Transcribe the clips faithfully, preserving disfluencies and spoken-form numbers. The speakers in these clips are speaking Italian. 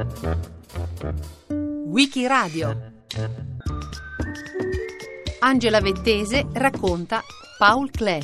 Wikiradio. Angela Vettese racconta Paul Klee.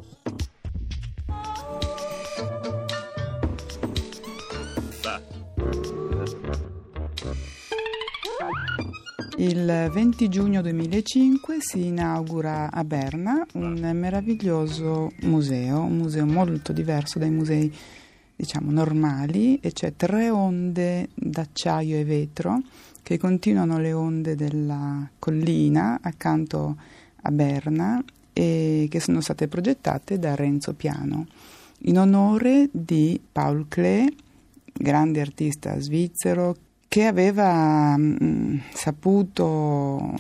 Il venti giugno duemilacinque si inaugura a Berna un meraviglioso museo, un museo molto diverso dai musei, diciamo, normali, e c'è tre onde d'acciaio e vetro che continuano le onde della collina accanto a Berna e che sono state progettate da Renzo Piano in onore di Paul Klee, grande artista svizzero che aveva mh, saputo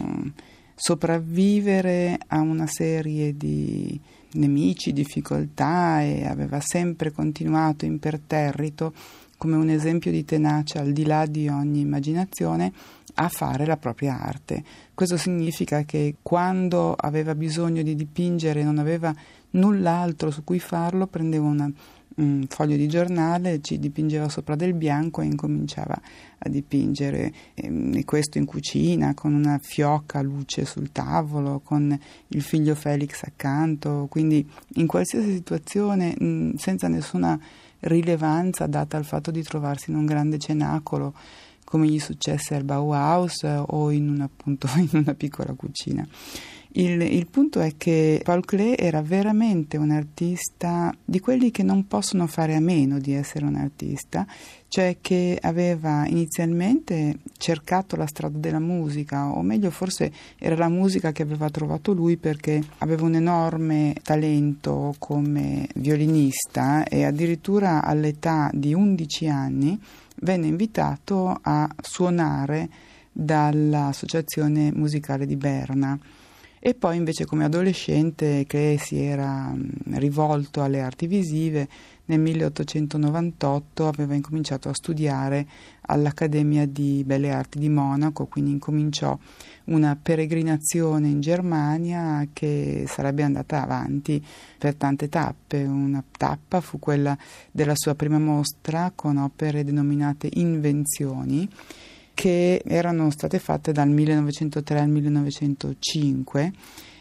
sopravvivere a una serie di nemici, difficoltà, e aveva sempre continuato imperterrito, come un esempio di tenacia al di là di ogni immaginazione, a fare la propria arte. Questo significa che quando aveva bisogno di dipingere e non aveva null'altro su cui farlo, prendeva una un foglio di giornale, ci dipingeva sopra del bianco e incominciava a dipingere, e questo in cucina con una fiocca luce sul tavolo, con il figlio Felix accanto, quindi in qualsiasi situazione, senza nessuna rilevanza data al fatto di trovarsi in un grande cenacolo come gli successe al Bauhaus o in una, appunto, in una piccola cucina. Il, il punto è che Paul Klee era veramente un artista di quelli che non possono fare a meno di essere un artista, cioè che aveva inizialmente cercato la strada della musica, o meglio forse era la musica che aveva trovato lui, perché aveva un enorme talento come violinista e addirittura all'età di undici anni venne invitato a suonare dall'Associazione Musicale di Berna. E poi invece come adolescente Klee si era rivolto alle arti visive. Nel milleottocentonovantotto aveva incominciato a studiare all'Accademia di Belle Arti di Monaco, quindi incominciò una peregrinazione in Germania che sarebbe andata avanti per tante tappe. Una tappa fu quella della sua prima mostra con opere denominate Invenzioni, che erano state fatte dal millenovecentotre al millenovecentocinque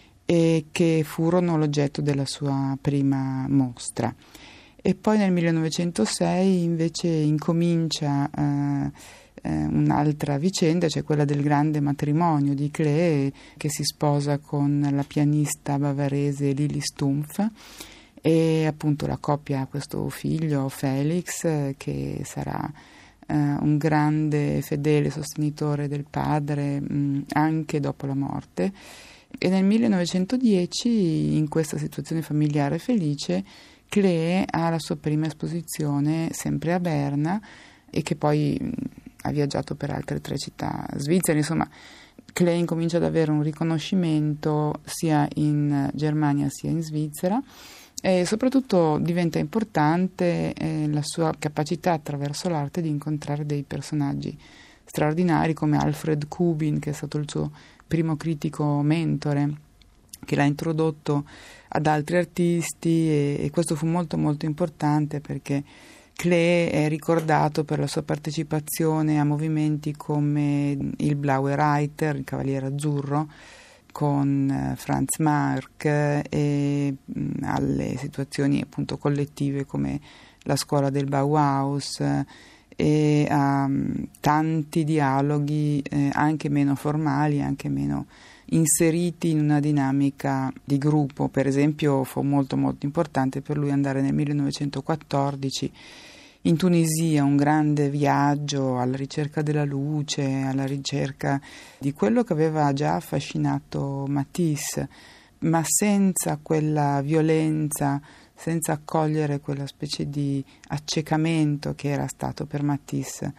e che furono l'oggetto della sua prima mostra. E poi nel millenovecentosei invece incomincia eh, eh, un'altra vicenda, cioè quella del grande matrimonio di Klee, che si sposa con la pianista bavarese Lili Stumpf, e appunto la coppia ha questo figlio Felix, che sarà Uh, un grande fedele sostenitore del padre mh, anche dopo la morte. E nel millenovecentodieci, in questa situazione familiare felice, Klee ha la sua prima esposizione sempre a Berna, e che poi mh, ha viaggiato per altre tre città svizzere. Insomma, Klee incomincia ad avere un riconoscimento sia in Germania sia in Svizzera, e soprattutto diventa importante eh, la sua capacità attraverso l'arte di incontrare dei personaggi straordinari come Alfred Kubin, che è stato il suo primo critico mentore, che l'ha introdotto ad altri artisti, e, e questo fu molto molto importante perché Klee è ricordato per la sua partecipazione a movimenti come il Blaue Reiter, il Cavaliere Azzurro, con Franz Marc, e mh, alle situazioni appunto collettive come la scuola del Bauhaus, e a um, tanti dialoghi eh, anche meno formali, anche meno inseriti in una dinamica di gruppo. Per esempio fu molto molto importante per lui andare nel millenovecentoquattordici in Tunisia, un grande viaggio alla ricerca della luce, alla ricerca di quello che aveva già affascinato Matisse, ma senza quella violenza, senza accogliere quella specie di accecamento che era stato per Matisse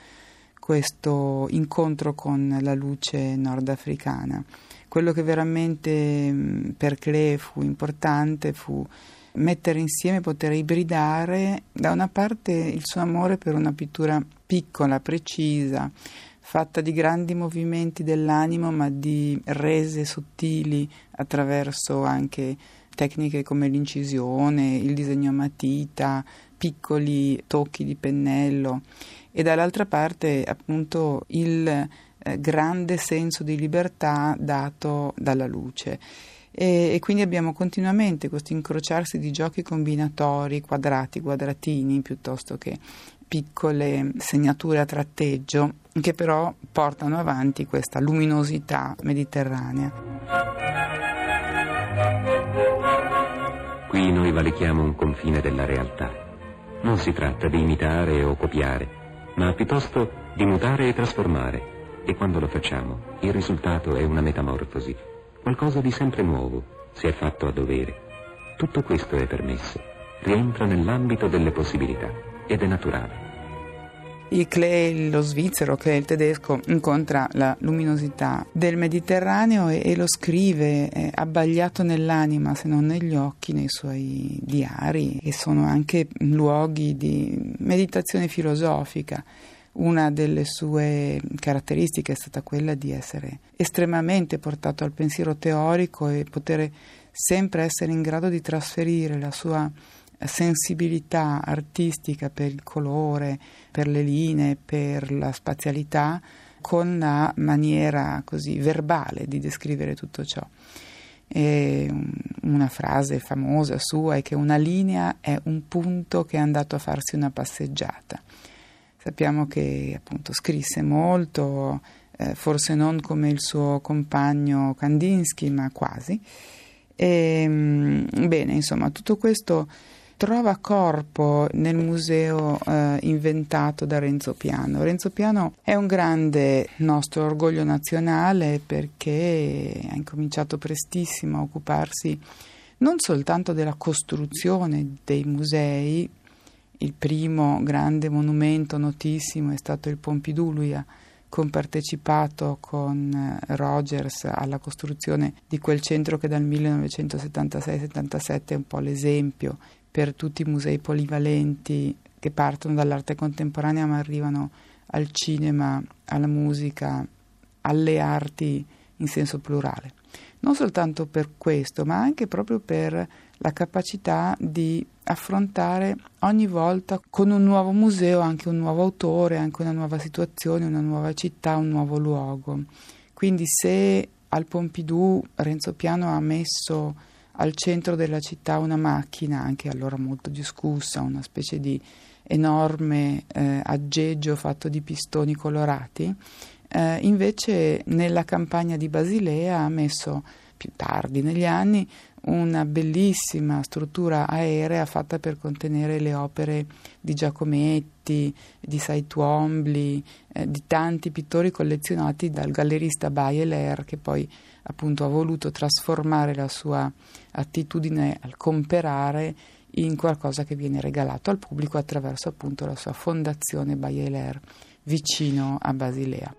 questo incontro con la luce nordafricana. Quello che veramente per Klee fu importante fu mettere insieme, poter ibridare da una parte il suo amore per una pittura piccola, precisa, fatta di grandi movimenti dell'animo, ma di rese sottili attraverso anche tecniche come l'incisione, il disegno a matita, piccoli tocchi di pennello, e dall'altra parte appunto il eh, grande senso di libertà dato dalla luce. E, e quindi abbiamo continuamente questo incrociarsi di giochi combinatori, quadrati, quadratini, piuttosto che piccole segnature a tratteggio, che però portano avanti questa luminosità mediterranea. Qui noi valichiamo un confine della realtà. Non si tratta di imitare o copiare, ma piuttosto di mutare e trasformare. E quando lo facciamo, il risultato è una metamorfosi, qualcosa di sempre nuovo, se è fatto a dovere. Tutto questo è permesso, rientra nell'ambito delle possibilità ed è naturale. Il Klee, lo svizzero, Klee il tedesco, incontra la luminosità del Mediterraneo e, e lo scrive eh, abbagliato nell'anima, se non negli occhi, nei suoi diari, che sono anche luoghi di meditazione filosofica. Una delle sue caratteristiche è stata quella di essere estremamente portato al pensiero teorico e poter sempre essere in grado di trasferire la sua sensibilità artistica per il colore, per le linee, per la spazialità, con la maniera così verbale di descrivere tutto ciò. E una frase famosa sua è che una linea è un punto che è andato a farsi una passeggiata. Sappiamo che appunto scrisse molto, eh, forse non come il suo compagno Kandinsky, ma quasi. E, bene, insomma, tutto questo trova corpo nel museo eh, inventato da Renzo Piano. Renzo Piano è un grande nostro orgoglio nazionale perché ha incominciato prestissimo a occuparsi non soltanto della costruzione dei musei. Il primo grande monumento notissimo è stato il Pompidou. Lui ha compartecipato con Rogers alla costruzione di quel centro che dal millenovecentosettantasei settantasette è un po' l'esempio per tutti i musei polivalenti che partono dall'arte contemporanea ma arrivano al cinema, alla musica, alle arti in senso plurale. Non soltanto per questo, ma anche proprio per la capacità di affrontare ogni volta con un nuovo museo anche un nuovo autore, anche una nuova situazione, una nuova città, un nuovo luogo. Quindi se al Pompidou Renzo Piano ha messo al centro della città una macchina, anche allora molto discussa, una specie di enorme eh, aggeggio fatto di pistoni colorati, eh, invece nella campagna di Basilea ha messo più tardi negli anni una bellissima struttura aerea fatta per contenere le opere di Giacometti, di Cy Twombly, eh, di tanti pittori collezionati dal gallerista Bayeler, che poi appunto ha voluto trasformare la sua attitudine al comperare in qualcosa che viene regalato al pubblico attraverso appunto la sua fondazione Bayeler vicino a Basilea.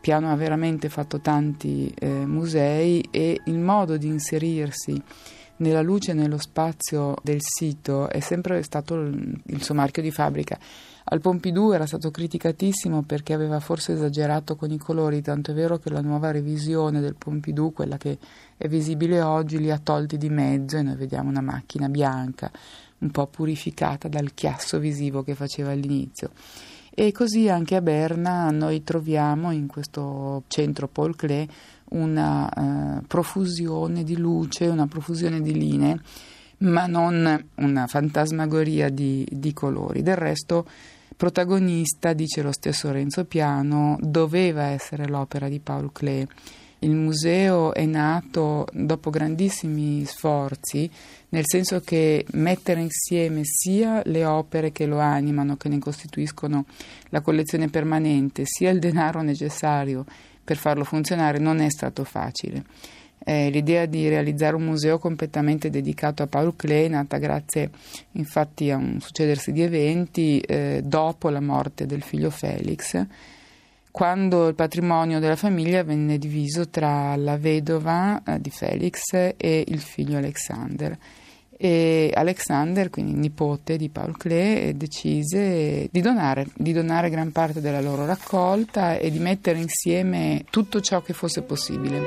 Piano ha veramente fatto tanti eh, musei e il modo di inserirsi nella luce e nello spazio del sito è sempre stato il, il suo marchio di fabbrica. Al Pompidou era stato criticatissimo perché aveva forse esagerato con i colori, tanto è vero che la nuova revisione del Pompidou, quella che è visibile oggi, li ha tolti di mezzo e noi vediamo una macchina bianca, un po' purificata dal chiasso visivo che faceva all'inizio. E così anche a Berna noi troviamo in questo centro Paul Klee una eh, profusione di luce, una profusione di linee, ma non una fantasmagoria di, di colori. Del resto, protagonista, dice lo stesso Renzo Piano, doveva essere l'opera di Paul Klee. Il museo è nato dopo grandissimi sforzi, nel senso che mettere insieme sia le opere che lo animano, che ne costituiscono la collezione permanente, sia il denaro necessario per farlo funzionare non è stato facile. Eh, l'idea di realizzare un museo completamente dedicato a Paul Klee è nata grazie infatti a un succedersi di eventi eh, dopo la morte del figlio Felix, quando il patrimonio della famiglia venne diviso tra la vedova eh, di Felix e il figlio Alexander. E Alexander, quindi nipote di Paul Klee, decise di donare, di donare gran parte della loro raccolta e di mettere insieme tutto ciò che fosse possibile.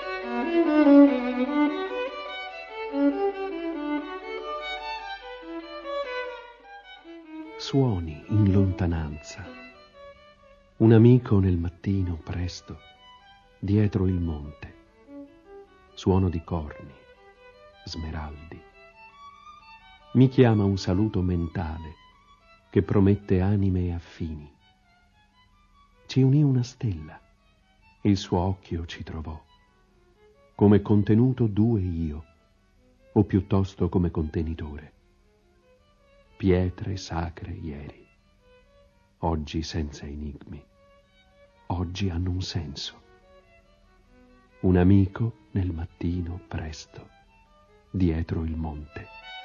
Suoni in lontananza, un amico nel mattino presto, dietro il monte, suono di corni, smeraldi. Mi chiama un saluto mentale che promette anime affini. Ci unì una stella, il suo occhio ci trovò, come contenuto due io, o piuttosto come contenitore. Pietre sacre ieri, oggi senza enigmi, oggi hanno un senso. Un amico nel mattino presto, dietro il monte.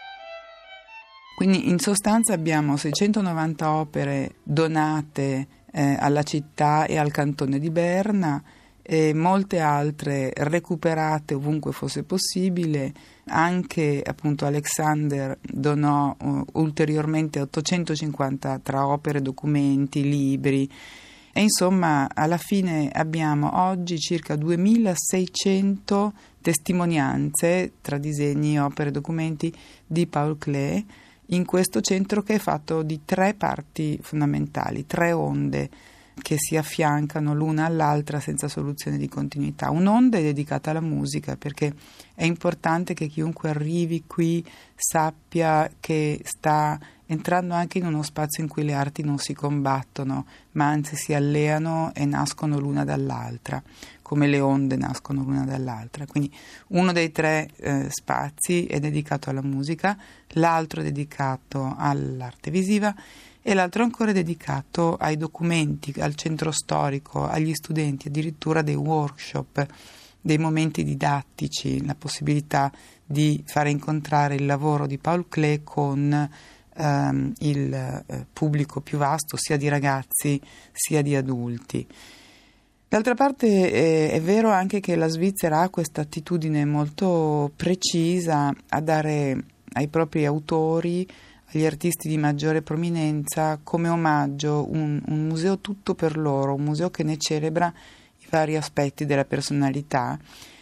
Quindi in sostanza abbiamo seicentonovanta opere donate eh, alla città e al cantone di Berna e molte altre recuperate ovunque fosse possibile. Anche appunto Alexander donò uh, ulteriormente ottocentocinquanta tra opere, documenti, libri e insomma alla fine abbiamo oggi circa duemilaseicento testimonianze tra disegni, opere, documenti di Paul Klee in questo centro che è fatto di tre parti fondamentali, tre onde che si affiancano l'una all'altra senza soluzione di continuità. Un'onda è dedicata alla musica perché è importante che chiunque arrivi qui sappia che sta entrando anche in uno spazio in cui le arti non si combattono, ma anzi si alleano e nascono l'una dall'altra, come le onde nascono l'una dall'altra. Quindi uno dei tre eh, spazi è dedicato alla musica, l'altro è dedicato all'arte visiva e l'altro ancora è dedicato ai documenti, al centro storico, agli studenti, addirittura dei workshop, dei momenti didattici, la possibilità di fare incontrare il lavoro di Paul Klee con ehm, il eh, pubblico più vasto, sia di ragazzi sia di adulti. D'altra parte eh, è vero anche che la Svizzera ha questa attitudine molto precisa a dare ai propri autori, agli artisti di maggiore prominenza, come omaggio un, un museo tutto per loro, un museo che ne celebra i vari aspetti della personalità.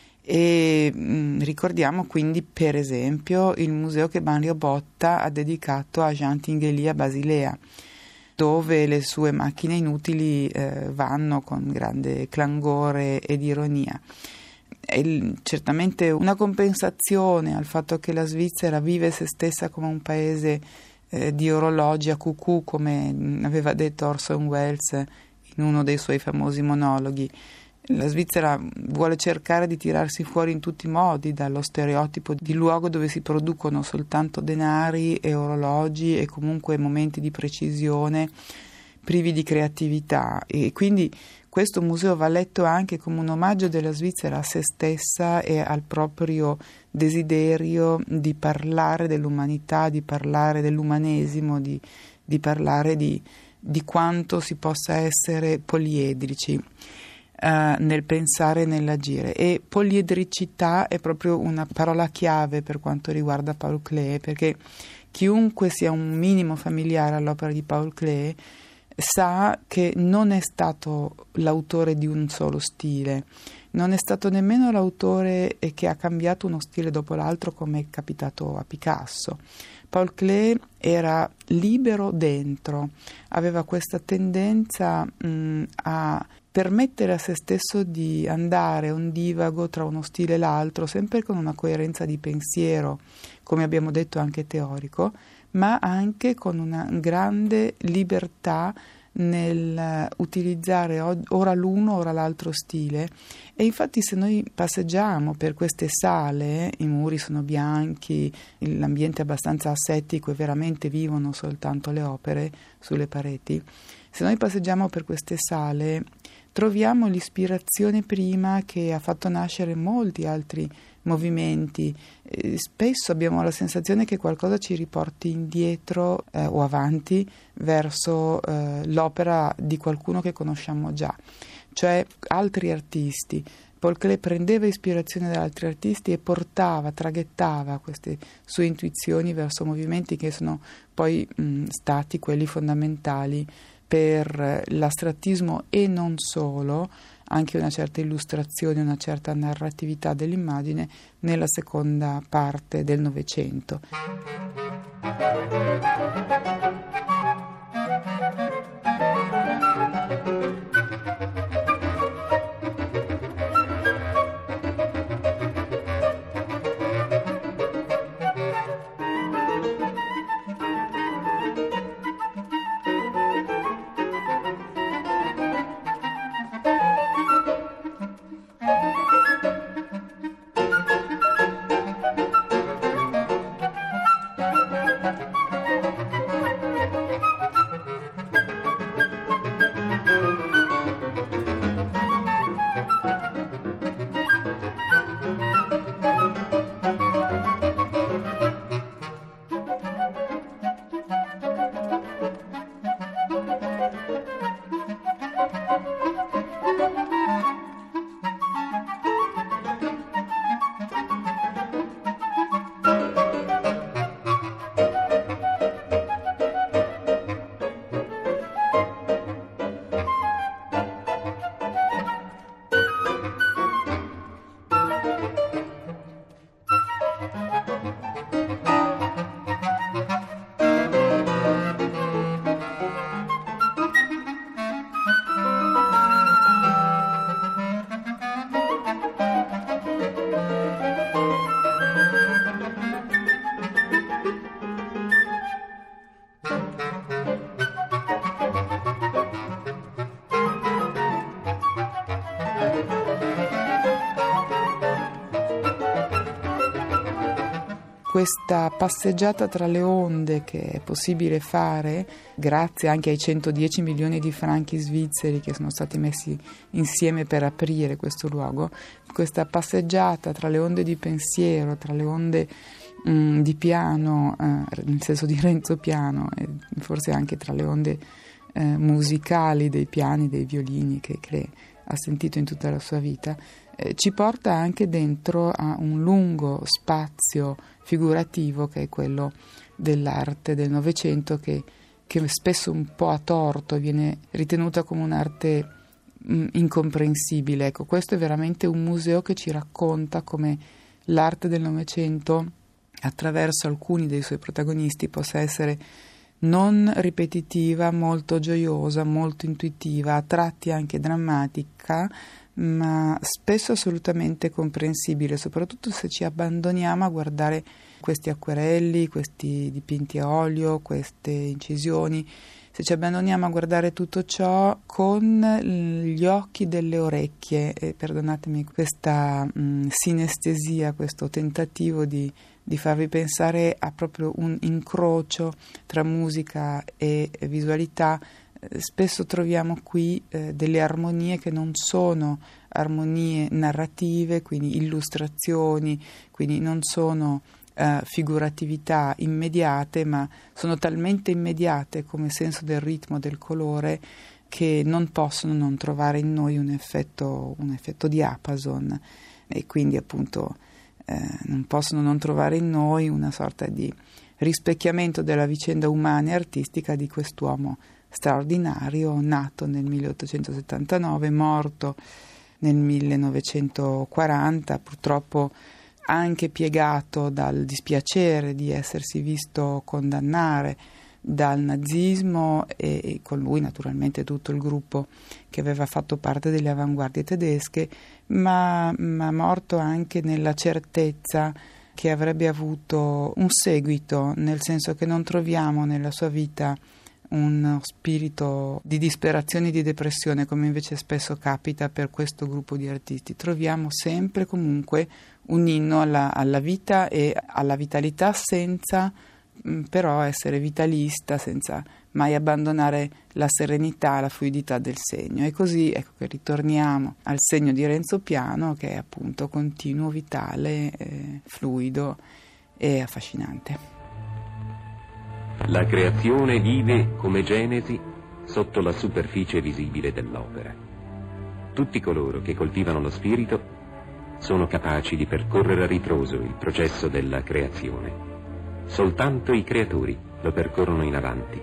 E mh, ricordiamo quindi per esempio il museo che Mario Botta ha dedicato a Jean Tinguely a Basilea, dove le sue macchine inutili eh, vanno con grande clangore ed ironia. È certamente una compensazione al fatto che la Svizzera vive se stessa come un paese eh, di orologi a cucù, come aveva detto Orson Welles in uno dei suoi famosi monologhi. La Svizzera vuole cercare di tirarsi fuori in tutti i modi dallo stereotipo di luogo dove si producono soltanto denari e orologi e comunque momenti di precisione privi di creatività, e quindi questo museo va letto anche come un omaggio della Svizzera a se stessa e al proprio desiderio di parlare dell'umanità, di parlare dell'umanesimo, di, di parlare di, di quanto si possa essere poliedrici. Uh, nel pensare e nell'agire, e poliedricità è proprio una parola chiave per quanto riguarda Paul Klee, perché chiunque sia un minimo familiare all'opera di Paul Klee sa che non è stato l'autore di un solo stile, non è stato nemmeno l'autore che ha cambiato uno stile dopo l'altro come è capitato a Picasso. Paul Klee era libero dentro, aveva questa tendenza mh, a permettere a se stesso di andare ondivago tra uno stile e l'altro, sempre con una coerenza di pensiero, come abbiamo detto anche teorico, ma anche con una grande libertà nel utilizzare ora l'uno, ora l'altro stile. E infatti se noi passeggiamo per queste sale, i muri sono bianchi, l'ambiente è abbastanza asettico e veramente vivono soltanto le opere sulle pareti, se noi passeggiamo per queste sale troviamo l'ispirazione prima che ha fatto nascere molti altri movimenti. Eh, spesso abbiamo la sensazione che qualcosa ci riporti indietro eh, o avanti verso eh, l'opera di qualcuno che conosciamo già, cioè altri artisti. Paul Klee prendeva ispirazione da altri artisti e portava, traghettava queste sue intuizioni verso movimenti che sono poi mh, stati quelli fondamentali per l'astrattismo e non solo, anche una certa illustrazione, una certa narratività dell'immagine nella seconda parte del Novecento. Questa passeggiata tra le onde che è possibile fare grazie anche ai centodieci milioni di franchi svizzeri che sono stati messi insieme per aprire questo luogo, questa passeggiata tra le onde di pensiero, tra le onde mh, di piano, eh, nel senso di Renzo Piano, e forse anche tra le onde eh, musicali dei piani, dei violini che Klee ha sentito in tutta la sua vita, eh, ci porta anche dentro a un lungo spazio figurativo che è quello dell'arte del Novecento, che, che spesso un po' a torto viene ritenuta come un'arte mh, incomprensibile. Ecco, questo è veramente un museo che ci racconta come l'arte del Novecento, attraverso alcuni dei suoi protagonisti, possa essere non ripetitiva, molto gioiosa, molto intuitiva, a tratti anche drammatica, ma spesso assolutamente comprensibile, soprattutto se ci abbandoniamo a guardare questi acquerelli, questi dipinti a olio, queste incisioni, se ci abbandoniamo a guardare tutto ciò con gli occhi delle orecchie, e perdonatemi questa mh, sinestesia, questo tentativo di, di farvi pensare a proprio un incrocio tra musica e visualità. Spesso troviamo qui eh, delle armonie che non sono armonie narrative, quindi illustrazioni, quindi non sono eh, figuratività immediate, ma sono talmente immediate come senso del ritmo, del colore, che non possono non trovare in noi un effetto, un effetto diapason, e quindi appunto eh, non possono non trovare in noi una sorta di rispecchiamento della vicenda umana e artistica di quest'uomo straordinario, nato nel milleottocentosettantanove, morto nel millenovecentoquaranta, purtroppo anche piegato dal dispiacere di essersi visto condannare dal nazismo, e, e con lui naturalmente tutto il gruppo che aveva fatto parte delle avanguardie tedesche, ma, ma morto anche nella certezza che avrebbe avuto un seguito, nel senso che non troviamo nella sua vita uno spirito di disperazione e di depressione, come invece spesso capita per questo gruppo di artisti. Troviamo sempre comunque un inno alla, alla vita e alla vitalità, senza mh, però essere vitalista, senza mai abbandonare la serenità, la fluidità del segno. E così ecco che ritorniamo al segno di Renzo Piano, che è appunto continuo, vitale, eh, fluido e affascinante. La creazione vive come Genesi sotto la superficie visibile dell'opera. Tutti coloro che coltivano lo spirito sono capaci di percorrere a ritroso il processo della creazione. Soltanto i creatori lo percorrono in avanti.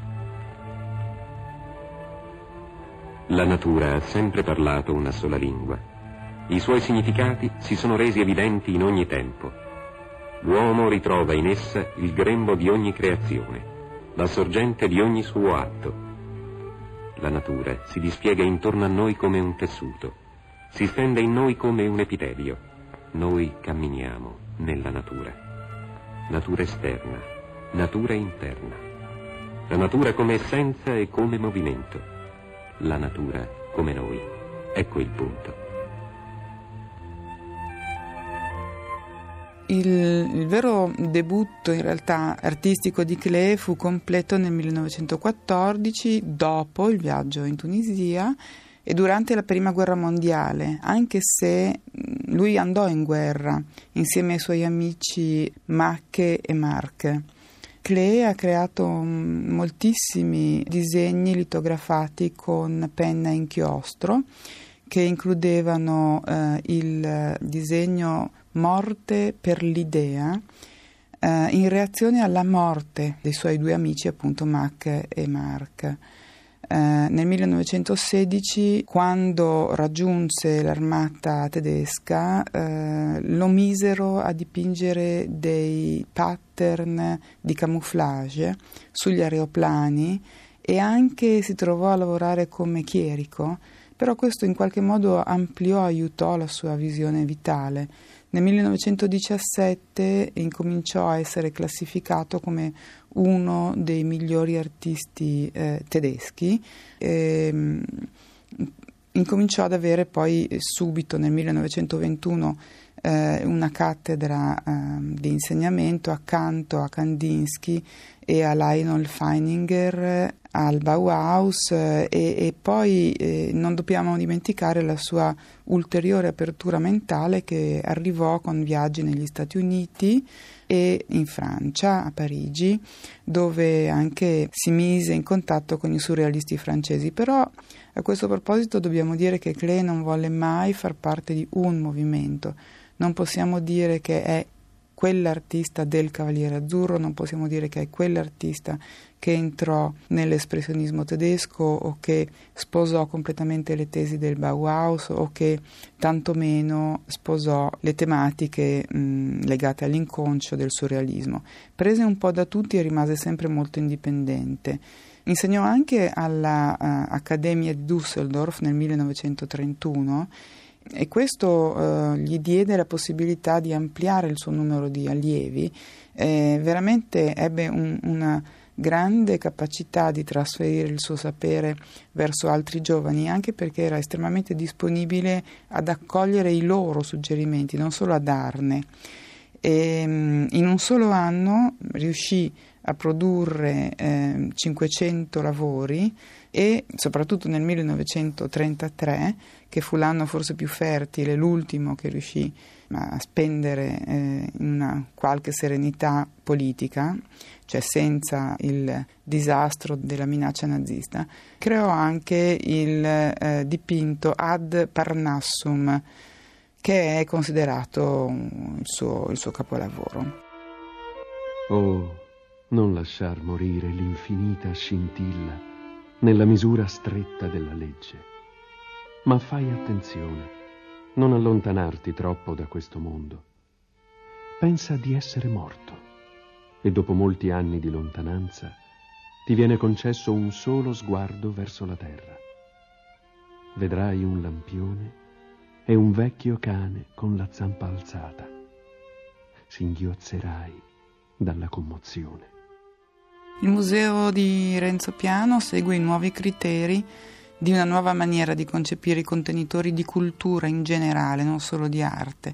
La natura ha sempre parlato una sola lingua. I suoi significati si sono resi evidenti in ogni tempo. L'uomo ritrova in essa il grembo di ogni creazione, la sorgente di ogni suo atto. La natura si dispiega intorno a noi come un tessuto, si stende in noi come un epitelio. Noi camminiamo nella natura. Natura esterna, natura interna. La natura come essenza e come movimento. La natura come noi. Ecco il punto. Il, il vero debutto in realtà artistico di Klee fu completo nel millenovecentoquattordici, dopo il viaggio in Tunisia e durante la prima guerra mondiale, anche se lui andò in guerra insieme ai suoi amici Macke e Mark. Klee ha creato moltissimi disegni litografati con penna e inchiostro, che includevano eh, il disegno Morte per l'idea, eh, in reazione alla morte dei suoi due amici, appunto Mac e Mark. Eh, nel millenovecentosedici, quando raggiunse l'armata tedesca, eh, lo misero a dipingere dei pattern di camouflage sugli aeroplani e anche si trovò a lavorare come chierico, però questo in qualche modo ampliò, aiutò la sua visione vitale. Nel millenovecentodiciassette incominciò a essere classificato come uno dei migliori artisti eh, tedeschi. E, incominciò ad avere poi subito nel millenovecentoventuno eh, una cattedra eh, di insegnamento accanto a Kandinsky e a Lionel Feininger al Bauhaus, eh, e, e poi eh, non dobbiamo dimenticare la sua ulteriore apertura mentale, che arrivò con viaggi negli Stati Uniti e in Francia, a Parigi, dove anche si mise in contatto con i surrealisti francesi. Però a questo proposito dobbiamo dire che Klee non volle mai far parte di un movimento. Non possiamo dire che è quell'artista del Cavaliere Azzurro, non possiamo dire che è quell'artista che entrò nell'espressionismo tedesco o che sposò completamente le tesi del Bauhaus o che tantomeno sposò le tematiche mh, legate all'inconscio del surrealismo. Prese un po' da tutti e rimase sempre molto indipendente. Insegnò anche all'Accademia uh, di Düsseldorf nel millenovecentotrentuno, e questo uh, gli diede la possibilità di ampliare il suo numero di allievi. Eh, veramente ebbe un, una grande capacità di trasferire il suo sapere verso altri giovani, anche perché era estremamente disponibile ad accogliere i loro suggerimenti, non solo a darne. E, in un solo anno riuscì a produrre eh, cinquecento lavori e soprattutto nel millenovecentotrentatré, che fu l'anno forse più fertile, l'ultimo che riuscì a spendere eh, in una qualche serenità politica, cioè senza il disastro della minaccia nazista, creò anche il eh, dipinto Ad Parnassum, che è considerato il suo, il suo capolavoro. Oh, non lasciar morire l'infinita scintilla nella misura stretta della legge, ma fai attenzione, non allontanarti troppo da questo mondo. Pensa di essere morto e dopo molti anni di lontananza ti viene concesso un solo sguardo verso la terra. Vedrai un lampione e un vecchio cane con la zampa alzata. Singhiozzerai dalla commozione. Il museo di Renzo Piano segue i nuovi criteri di una nuova maniera di concepire i contenitori di cultura in generale, non solo di arte,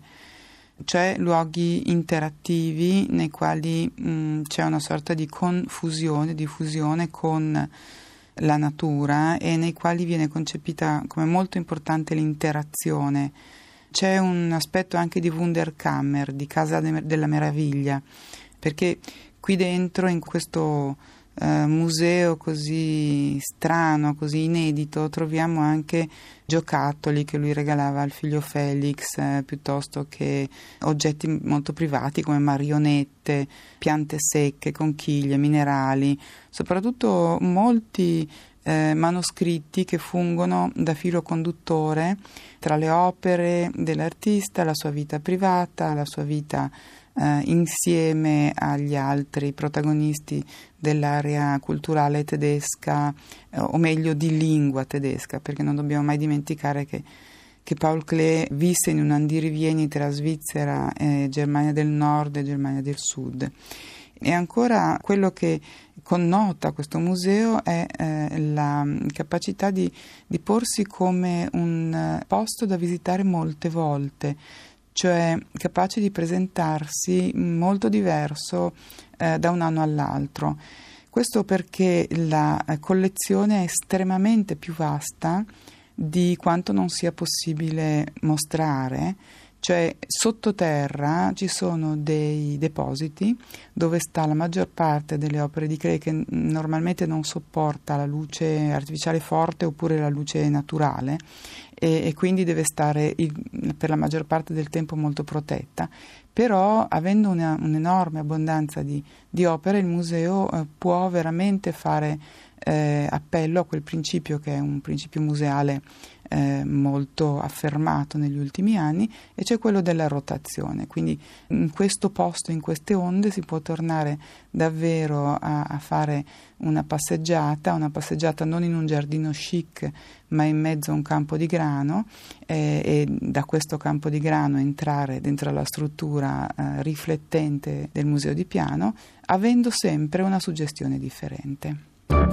cioè luoghi interattivi nei quali mh, c'è una sorta di confusione, di fusione con la natura e nei quali viene concepita come molto importante l'interazione. C'è un aspetto anche di Wunderkammer, di Casa de- della Meraviglia, perché qui dentro, in questo eh, museo così strano, così inedito, troviamo anche giocattoli che lui regalava al figlio Felix, eh, piuttosto che oggetti molto privati come marionette, piante secche, conchiglie, minerali, soprattutto molti eh, manoscritti che fungono da filo conduttore tra le opere dell'artista, la sua vita privata, la sua vita Uh, insieme agli altri protagonisti dell'area culturale tedesca, uh, o meglio di lingua tedesca, perché non dobbiamo mai dimenticare che, che Paul Klee visse in un andirivieni tra Svizzera, e Germania del Nord e Germania del Sud. E ancora quello che connota questo museo è eh, la capacità di, di porsi come un uh, posto da visitare molte volte, cioè capace di presentarsi molto diverso eh, da un anno all'altro. Questo perché la collezione è estremamente più vasta di quanto non sia possibile mostrare, cioè sottoterra ci sono dei depositi dove sta la maggior parte delle opere di Klee, che normalmente non sopporta la luce artificiale forte oppure la luce naturale, e, e quindi deve stare il, per la maggior parte del tempo molto protetta. Però, avendo una, un'enorme abbondanza di, di opere, il museo eh, può veramente fare eh, appello a quel principio, che è un principio museale eh, molto affermato negli ultimi anni, e cioè quello della rotazione. Quindi in questo posto, in queste onde, si può tornare davvero a, a fare una passeggiata, una passeggiata non in un giardino chic, ma in mezzo a un campo di grano, eh, e da questo campo di grano entrare dentro la struttura eh, riflettente del Museo di Piano, avendo sempre una suggestione differente.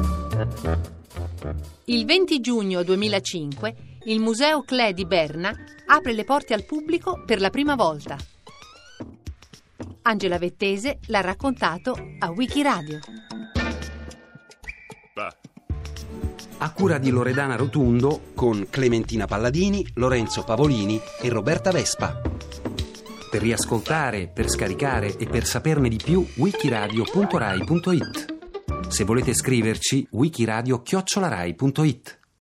Il venti giugno duemilacinque il Museo Klee di Berna apre le porte al pubblico per la prima volta. Angela Vettese l'ha raccontato a Wikiradio. A cura di Loredana Rotundo, con Clementina Palladini, Lorenzo Pavolini e Roberta Vespa. Per riascoltare, per scaricare e per saperne di più, wikiradio punto rai punto it. Se volete scriverci, wikiradio chiocciola rai punto it.